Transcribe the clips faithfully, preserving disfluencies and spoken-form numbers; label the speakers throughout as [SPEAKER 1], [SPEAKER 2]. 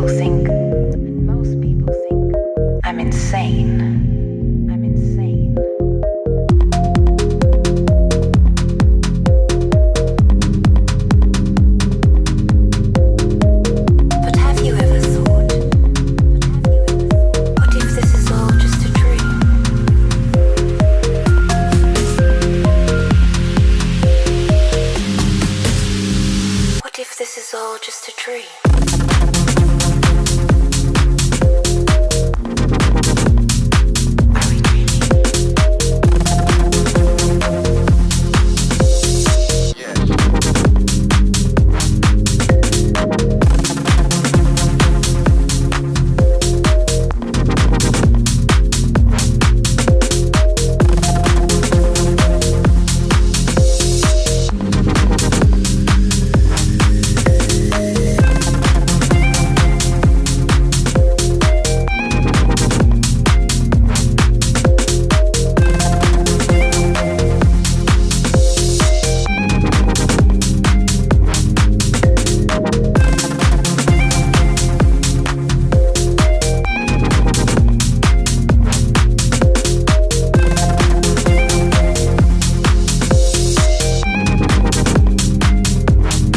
[SPEAKER 1] people think, and most people think, I'm insane. I'm insane. But have you ever thought, what if this is all just a dream? What if this is all just a dream?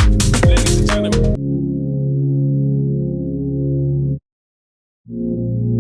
[SPEAKER 2] You